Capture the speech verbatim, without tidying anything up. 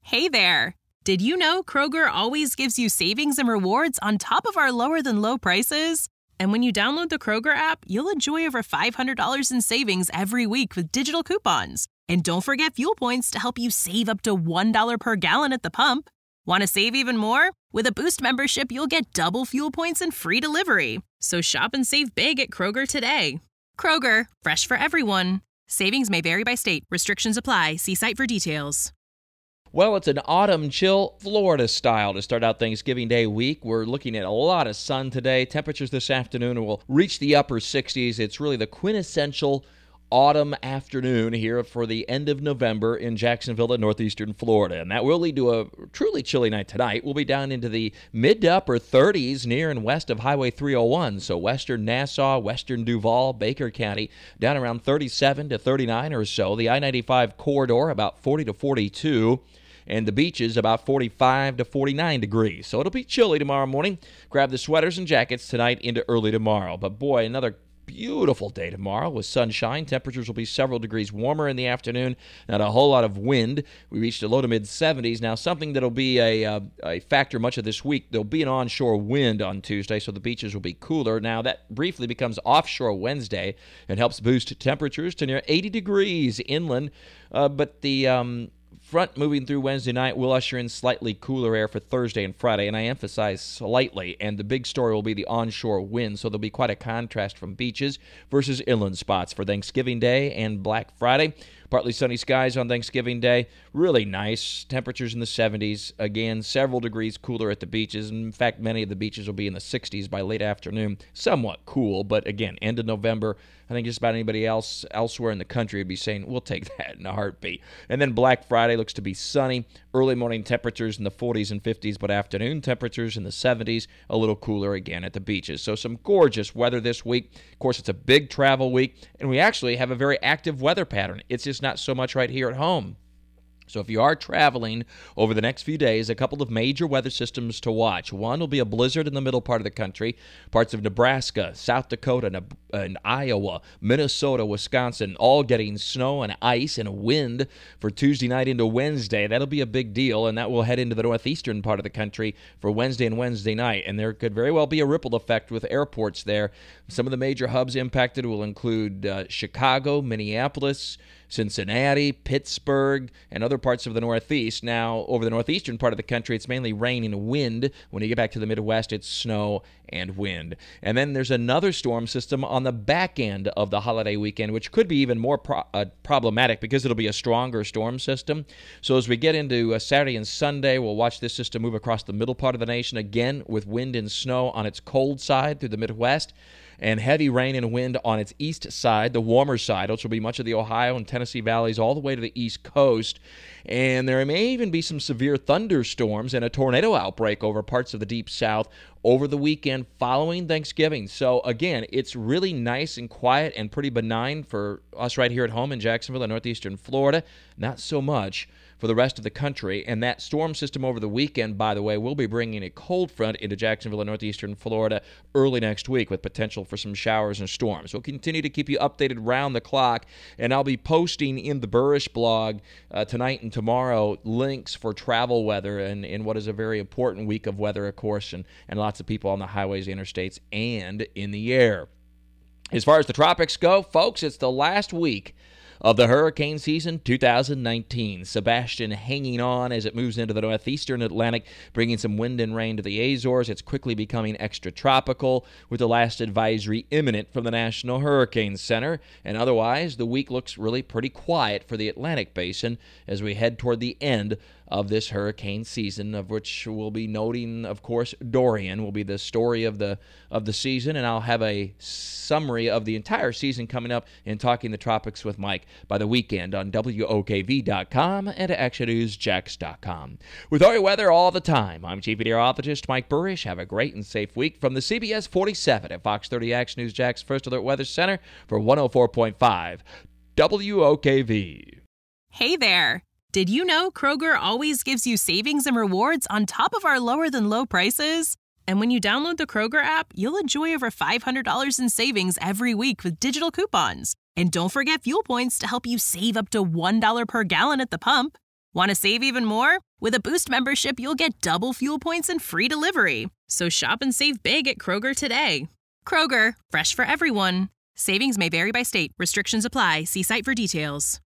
Hey there! Did you know Kroger always gives you savings and rewards on top of our lower-than-low prices? And when you download the Kroger app, you'll enjoy over five hundred dollars in savings every week with digital coupons. And don't forget fuel points to help you save up to one dollar per gallon at the pump. Want to save even more? With a Boost membership, you'll get double fuel points and free delivery. So shop and save big at Kroger today. Kroger, fresh for everyone. Savings may vary by state. Restrictions apply. See site for details. Well, it's an autumn chill Florida style to start out Thanksgiving Day week. We're looking at a lot of sun today. Temperatures this afternoon will reach the upper sixties. It's really the quintessential autumn afternoon here for the end of November in Jacksonville and northeastern Florida. And that will lead to a truly chilly night tonight. We'll be down into the mid to upper thirties near and west of Highway three oh one. So western Nassau, western Duval, Baker County, down around thirty-seven to thirty-nine or so. The I ninety-five corridor about forty to forty-two. And the beaches about forty-five to forty-nine degrees. So it'll be chilly tomorrow morning. Grab the sweaters and jackets tonight into early tomorrow. But boy, another beautiful day tomorrow with sunshine. Temperatures will be several degrees warmer in the afternoon. Not a whole lot of wind. We reached a low to mid seventies. Now, something that'll be a, uh, a factor much of this week, there'll be an onshore wind on Tuesday, so the beaches will be cooler. Now, that briefly becomes offshore Wednesday and helps boost temperatures to near eighty degrees inland. Uh, but the um, front moving through Wednesday night will usher in slightly cooler air for Thursday and Friday, and I emphasize slightly, and the big story will be the onshore wind, so there'll be quite a contrast from beaches versus inland spots for Thanksgiving Day and Black Friday. Partly sunny skies on Thanksgiving Day. Really nice. Temperatures in the seventies. Again, several degrees cooler at the beaches. In fact, many of the beaches will be in the sixties by late afternoon. Somewhat cool, but again, end of November. I think just about anybody else elsewhere in the country would be saying, we'll take that in a heartbeat. And then Black Friday looks to be sunny. Early morning temperatures in the forties and fifties, but afternoon temperatures in the seventies. A little cooler again at the beaches. So some gorgeous weather this week. Of course, it's a big travel week, and we actually have a very active weather pattern. It's just not so much right here at home. So if you are traveling over the next few days, a couple of major weather systems to watch. One will be a blizzard in the middle part of the country. Parts of Nebraska, South Dakota, and Iowa, Minnesota, Wisconsin, all getting snow and ice and wind for Tuesday night into Wednesday. That'll be a big deal, and that will head into the northeastern part of the country for Wednesday and Wednesday night. And there could very well be a ripple effect with airports there. Some of the major hubs impacted will include uh, Chicago, Minneapolis, Cincinnati, Pittsburgh, and other parts of the Northeast. Now, over the northeastern part of the country, it's mainly rain and wind. When you get back to the Midwest, it's snow and wind. And then there's another storm system on the back end of the holiday weekend, which could be even more pro- uh, problematic because it'll be a stronger storm system. So as we get into uh, Saturday and Sunday, we'll watch this system move across the middle part of the nation again with wind and snow on its cold side through the Midwest, and heavy rain and wind on its east side, the warmer side, which will be much of the Ohio and Tennessee valleys all the way to the east coast. And there may even be some severe thunderstorms and a tornado outbreak over parts of the deep south over the weekend following Thanksgiving. So again, it's really nice and quiet and pretty benign for us right here at home in Jacksonville and northeastern Florida. Not so much for the rest of the country. And that storm system over the weekend, by the way, will be bringing a cold front into Jacksonville and northeastern Florida early next week with potential for some showers and storms. We'll continue to keep you updated round the clock, and I'll be posting in the Burrish blog uh, tonight and tomorrow links for travel weather and in what is a very important week of weather, of course, and, and lots of people on the highways, interstates, and in the air. As far as the tropics go, folks, it's the last week of the hurricane season two thousand nineteen. Sebastian hanging on as it moves into the northeastern Atlantic, bringing some wind and rain to the Azores. It's quickly becoming extratropical with the last advisory imminent from the National Hurricane Center. And otherwise, the week looks really pretty quiet for the Atlantic Basin as we head toward the end of this hurricane season, of which we'll be noting, of course, Dorian will be the story of the of the season, and I'll have a summary of the entire season coming up in Talking the Tropics with Mike by the weekend on W O K V dot com and Action News Jax dot com. With all your weather all the time, I'm Chief Meteorologist Mike Burrish. Have a great and safe week from the C B S forty-seven at Fox thirty Action News Jax First Alert Weather Center for one oh four point five W O K V. Hey there! Did you know Kroger always gives you savings and rewards on top of our lower-than-low prices? And when you download the Kroger app, you'll enjoy over five hundred dollars in savings every week with digital coupons. And don't forget fuel points to help you save up to one dollar per gallon at the pump. Want to save even more? With a Boost membership, you'll get double fuel points and free delivery. So shop and save big at Kroger today. Kroger, fresh for everyone. Savings may vary by state. Restrictions apply. See site for details.